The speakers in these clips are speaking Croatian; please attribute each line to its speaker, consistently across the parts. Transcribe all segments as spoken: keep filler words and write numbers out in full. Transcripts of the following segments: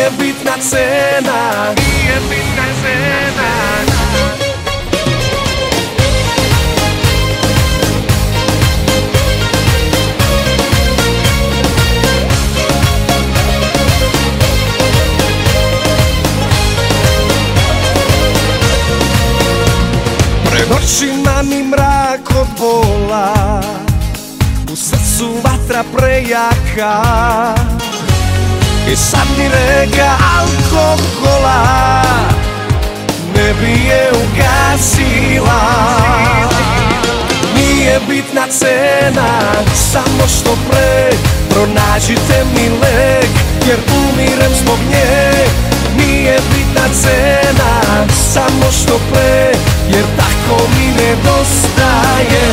Speaker 1: Nije bitna cena, nije bitna cena. Pred očima mi mrak od bola, u srcu vatra prejaka, i sad ni reka alkohola ne bi je ugasila. Nije bitna cena, samo što pre pronađite mi lek, jer umirem zbog nje. Nije bitna cena, samo što pre, jer tako mi nedostaje.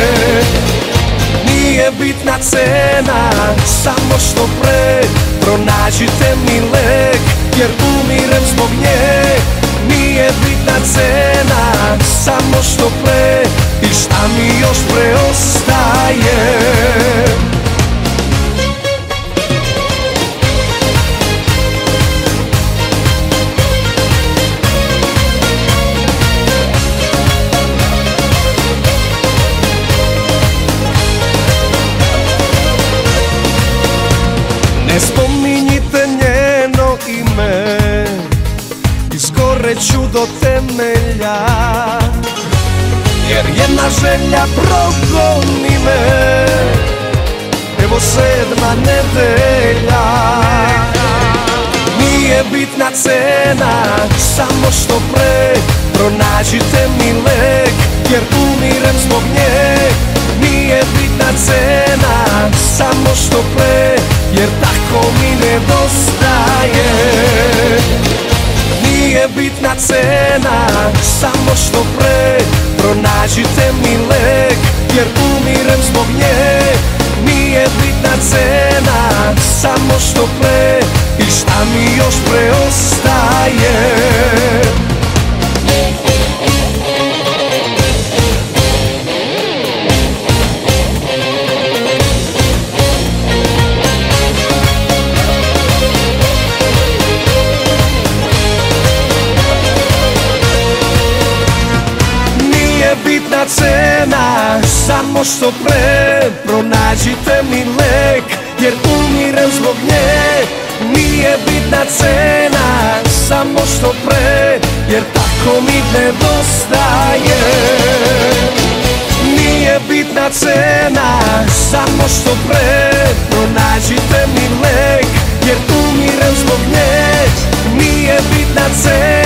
Speaker 1: Nije bitna cena, samo što pre pronađite mi lek, jer umirem zbog nje. Nije bitna cena, samo što pre, i šta mi još preostaje. Ne spominjite njeno ime, izgoreću do temelja, jer jedna želja progoni me. Evo sedma nedelja. Nije bitna cena, samo što pre pronađite mi lek, jer umirem zbog nje. Nije bitna cena, samo što pre, jer tako mi nedostaje. Nije bitna cena, samo što pre pronađite mi lek, jer umirem zbog nje. Nije bitna cena, samo što pre, i šta mi još preostaje. Bitna cena, samo što pre pronađite mi lek, jer umirem zbog nje. Nije bitna cena, samo što pre, jer tako mi nedostaje. Nije bitna cena, samo što pre pronađite mi lek, jer umirem zbog nje. Nije bitna cena,